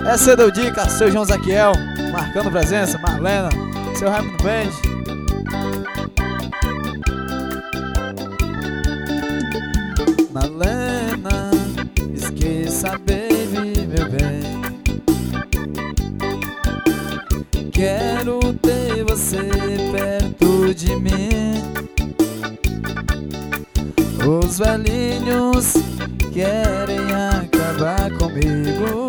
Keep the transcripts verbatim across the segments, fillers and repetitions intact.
Essa é Deudica, seu João Zaquiel, marcando presença, Marlena, seu Raimundo Band. Marlena, esqueça, baby, meu bem. Quero ter você perto de mim. Os velhinhos querem acabar comigo.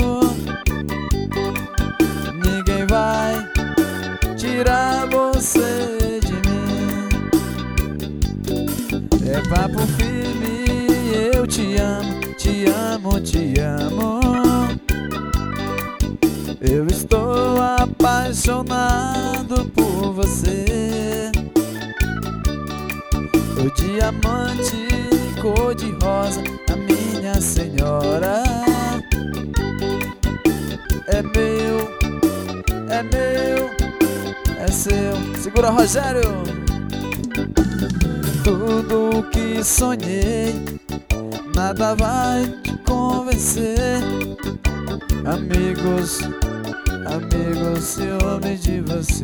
Ninguém vai tirar você de mim. É papo firme, eu te amo, te amo, te amo. Eu estou apaixonado por você. O diamante cor de rosa, a minha senhora. É meu, é meu, é seu. Segura, Rogério. Tudo que sonhei, nada vai te convencer. Amigos, amigos, ciúme de você.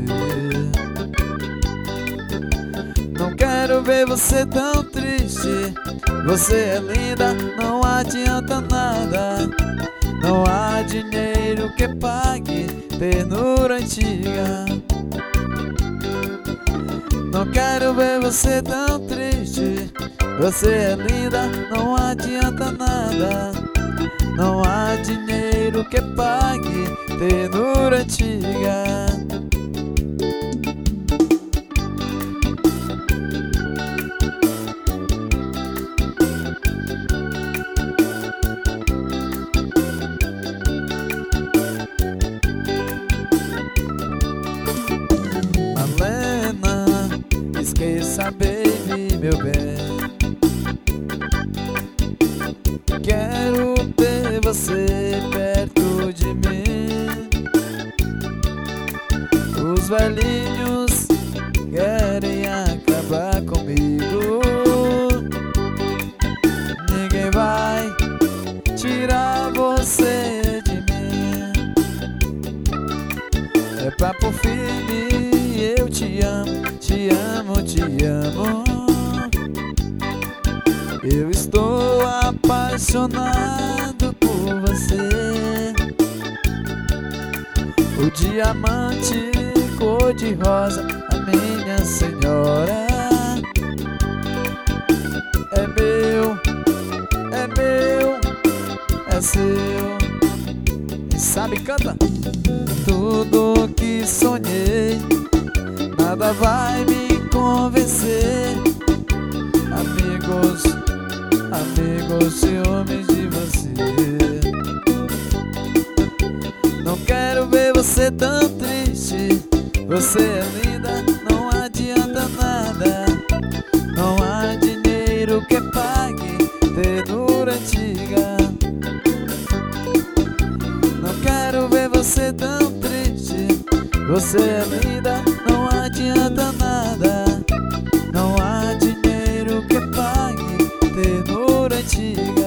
Não quero ver você tão triste. Você é linda, não adianta nada. Não há dinheiro que pague ternura antiga. Não quero ver você tão triste. Você é linda, não adianta nada. Não há dinheiro que pague ternura antiga. Marlena, esqueça, baby, meu bem. Quero ter você perto de mim. Os velhinhos querem acabar comigo. Ninguém vai tirar você de mim. É papo firme, eu te amo, te amo, te amo. Eu estou apaixonado por você. O diamante cor de rosa, a minha senhora. É meu, é meu, é seu. Quem sabe canta. Tudo que sonhei, nada vai me convencer. Amigos, amigos, ciúmes de você. Não quero ver você tão triste. Você é linda, não adianta nada. Não há dinheiro que pague ternura antiga. Não quero ver você tão triste. Você é linda, não adianta nada. Não há dinheiro que pague ternura antiga.